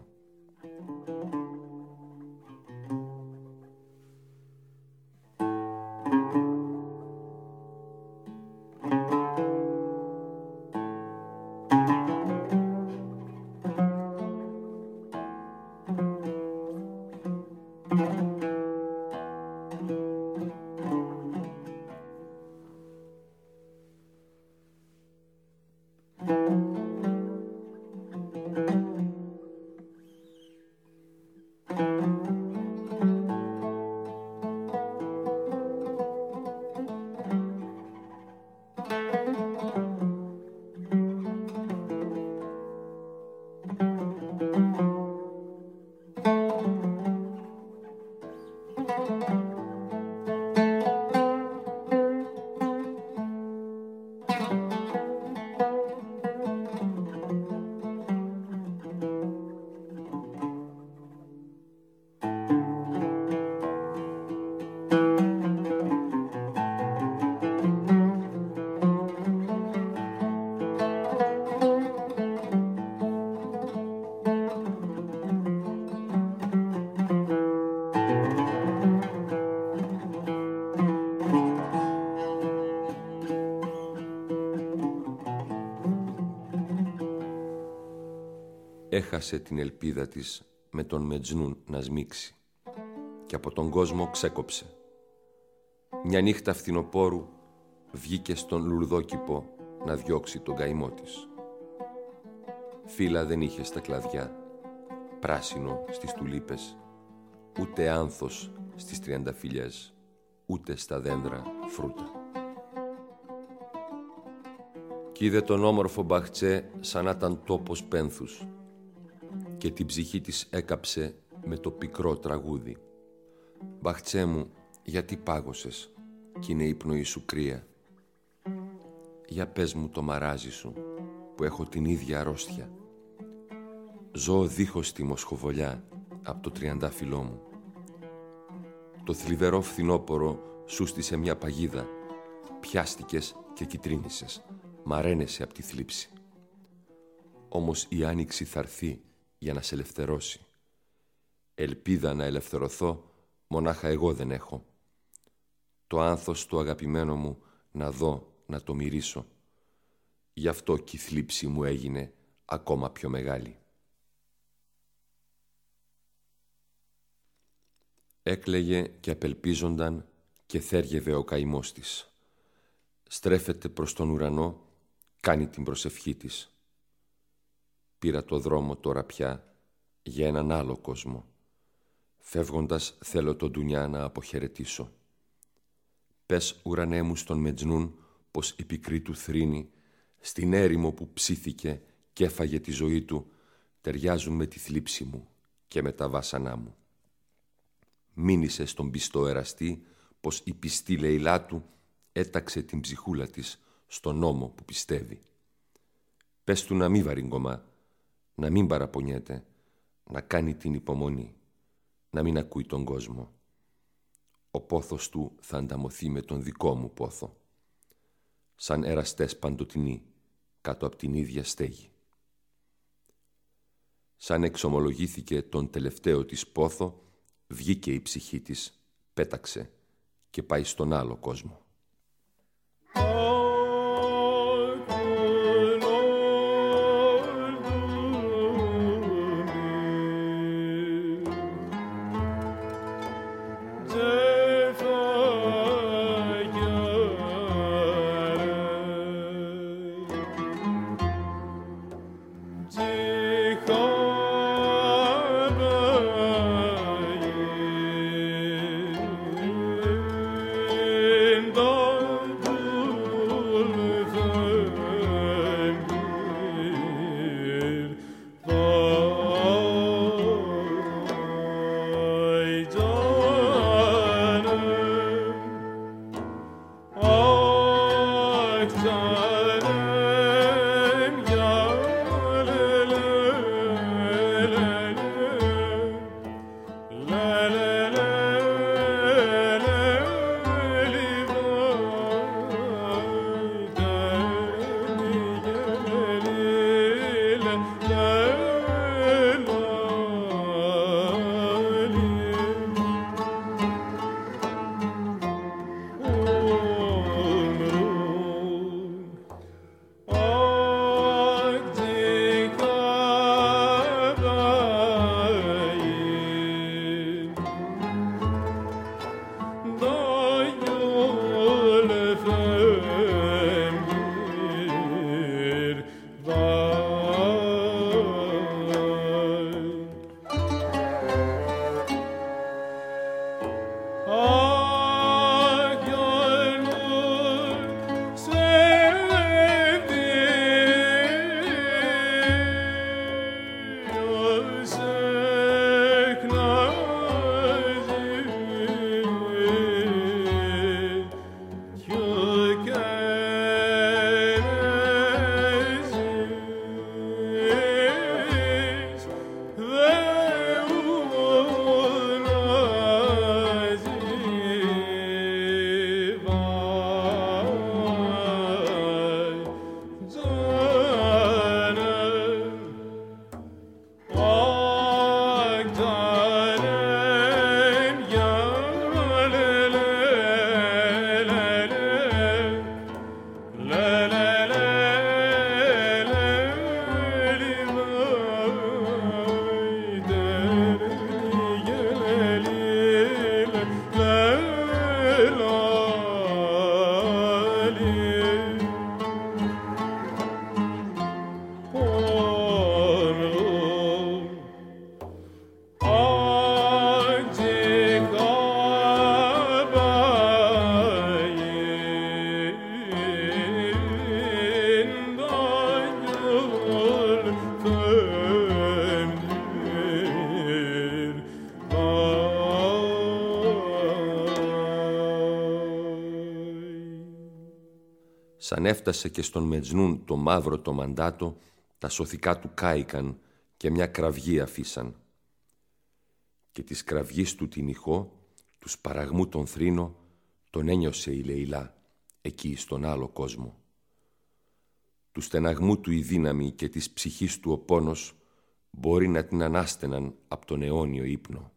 Έχασε την ελπίδα της με τον Μετζνούν να σμίξει και από τον κόσμο ξέκοψε. Μια νύχτα φθινοπόρου βγήκε στον λουρδόκηπο να διώξει τον καημό της. Φύλλα δεν είχε στα κλαδιά, πράσινο στις τουλίπες, ούτε άνθος στις τριανταφυλλιές, ούτε στα δέντρα φρούτα. Κι είδε τον όμορφο Μπαχτσέ σαν να ήταν τόπος πένθους και την ψυχή της έκαψε με το πικρό τραγούδι. Μπαχτσέ μου, γιατί πάγωσες κι είναι η πνοή σου κρύα? Για πες μου το μαράζι σου που έχω την ίδια αρρώστια. Ζω δίχως τη μοσχοβολιά από το τριαντάφυλλό μου. Το θλιβερό φθινόπορο σου στήσε μια παγίδα. Πιάστηκες και κυτρίνησες, μαραίνεσαι από τη θλίψη. Όμως η άνοιξη θα έρθει για να σε ελευθερώσει. Ελπίδα να ελευθερωθώ μονάχα εγώ δεν έχω. Το άνθος του αγαπημένου μου να δω, να το μυρίσω. Γι' αυτό κι η θλίψη μου έγινε ακόμα πιο μεγάλη. Έκλαιγε και απελπίζονταν και θέργευε ο καημός της. Στρέφεται προς τον ουρανό, κάνει την προσευχή της. Πήρα το δρόμο τώρα πια για έναν άλλο κόσμο. Φεύγοντας θέλω τον Ντουνιά να αποχαιρετήσω. Πες ουρανέ μου στον Μετζνούν πως η πικρή του θρήνη στην έρημο που ψήθηκε και έφαγε τη ζωή του ταιριάζουν με τη θλίψη μου και με τα βάσανά μου. Μήνυσε στον πιστό εραστή πως η πιστή Λεϊλά του έταξε την ψυχούλα της στον νόμο που πιστεύει. Πες του να μην βαριγκωμά, να μην παραπονιέται, να κάνει την υπομονή, να μην ακούει τον κόσμο. Ο πόθος του θα ανταμωθεί με τον δικό μου πόθο, σαν εραστές παντοτινοί κάτω από την ίδια στέγη. Σαν εξομολογήθηκε τον τελευταίο της πόθο, βγήκε η ψυχή της, πέταξε και πάει στον άλλο κόσμο. Σαν έφτασε και στον Μετζνούν το μαύρο το μαντάτο, τα σωθικά του κάηκαν και μια κραυγή αφήσαν. Και της κραυγής του την ηχό, του σπαραγμού τον θρήνο, τον ένιωσε η Λεϊλά, εκεί στον άλλο κόσμο. Του στεναγμού του η δύναμη και της ψυχής του ο πόνος μπορεί να την ανάστεναν από τον αιώνιο ύπνο.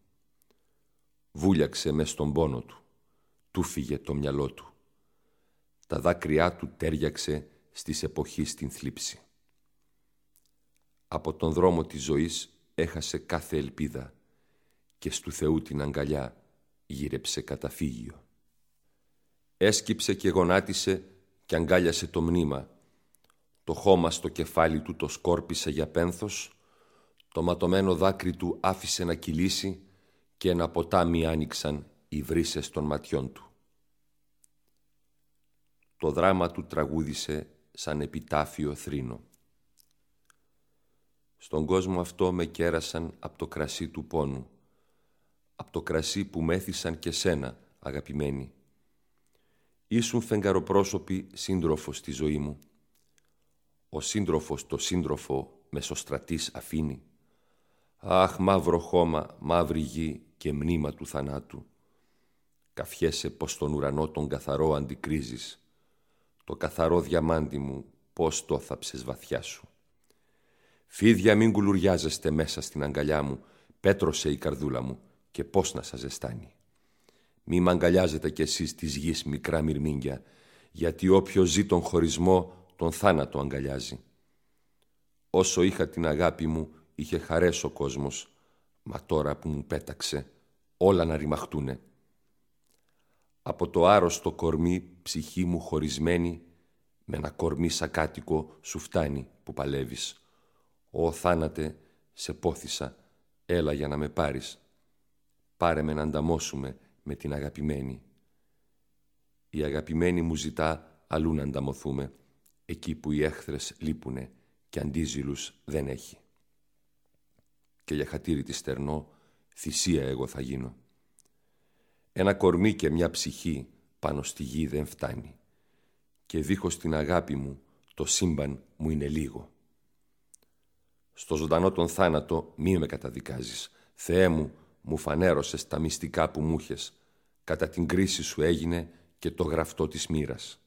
Βούλιαξε μες στον πόνο του, του φύγε το μυαλό του. Τα δάκρυά του τέριαξε στις εποχής την θλίψη. Από τον δρόμο της ζωής έχασε κάθε ελπίδα και στου Θεού την αγκαλιά γύρεψε καταφύγιο. Έσκυψε και γονάτισε και αγκάλιασε το μνήμα. Το χώμα στο κεφάλι του το σκόρπισε για πένθος, το ματωμένο δάκρυ του άφησε να κυλήσει και ένα ποτάμι άνοιξαν οι βρύσες των ματιών του. Το δράμα του τραγούδισε σαν επιτάφιο θρήνο. Στον κόσμο αυτό με κέρασαν από το κρασί του πόνου, από το κρασί που μέθησαν και σένα, αγαπημένη. Ήσουν φεγγαροπρόσωπη σύντροφος στη ζωή μου. Ο σύντροφος το σύντροφο μεσοστρατής αφήνει. Αχ, μαύρο χώμα, μαύρη γη και μνήμα του θανάτου. Καφιέσαι πως τον ουρανό τον καθαρό αντικρίζεις. Το καθαρό διαμάντι μου πως το θάψες βαθιά σου. Φίδια, μην κουλουριάζεστε μέσα στην αγκαλιά μου, πέτρωσε η καρδούλα μου και πώς να σας ζεστάνει. Μη μ' αγκαλιάζετε κι εσείς της γης μικρά μυρμήγκια, γιατί όποιος ζει τον χωρισμό τον θάνατο αγκαλιάζει. Όσο είχα την αγάπη μου είχε χαρές ο κόσμος, μα τώρα που μου πέταξε όλα να ρημαχτούνε. Από το άρρωστο κορμί ψυχή μου χωρισμένη, με ένα κορμί σακάτικο σου φτάνει που παλεύεις. Ω θάνατε, σε πόθησα, έλα για να με πάρεις. Πάρε με να ανταμώσουμε με την αγαπημένη. Η αγαπημένη μου ζητά αλλού να ανταμωθούμε, εκεί που οι έχθρες λείπουνε και αντίζηλους δεν έχει. Και για χατήρι τη στερνό, θυσία εγώ θα γίνω. Ένα κορμί και μια ψυχή πάνω στη γη δεν φτάνει, και δίχως την αγάπη μου το σύμπαν μου είναι λίγο. Στο ζωντανό τον θάνατο μη με καταδικάζεις. Θεέ μου, μου φανέρωσες τα μυστικά που μου είχες. Κατά την κρίση σου έγινε και το γραφτό της μοίρας.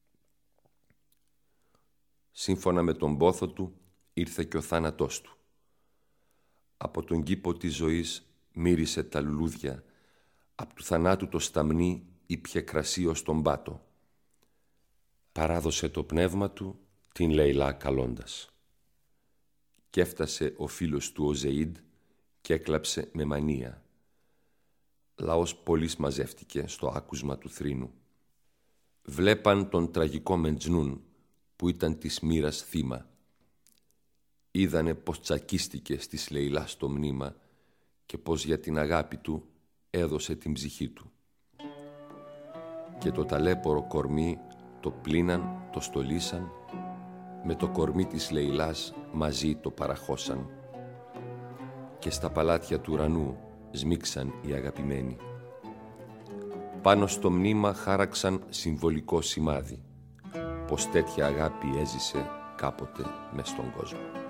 Σύμφωνα με τον πόθο του ήρθε και ο θάνατός του. Από τον κήπο της ζωής μύρισε τα λουλούδια, απ' του θανάτου το σταμνί ήπιε κρασί ως τον πάτο. Παράδοσε το πνεύμα του την Λεϊλά καλώντας. Κι έφτασε ο φίλος του ο Ζεΐντ και έκλαψε με μανία. Λαός πολύς μαζεύτηκε στο άκουσμα του θρήνου. Βλέπαν τον τραγικό Μεντζνούν που ήταν της μοίρας θύμα. Είδανε πως τσακίστηκε στις Λεϊλά στο μνήμα και πως για την αγάπη του έδωσε την ψυχή του. Και το ταλέπορο κορμί το πλύναν, το στολίσαν, με το κορμί της Λεϊλάς μαζί το παραχώσαν. Και στα παλάτια του ουρανού σμίξαν οι αγαπημένοι. Πάνω στο μνήμα χάραξαν συμβολικό σημάδι, πως τέτοια αγάπη έζησε κάποτε μες στον κόσμο.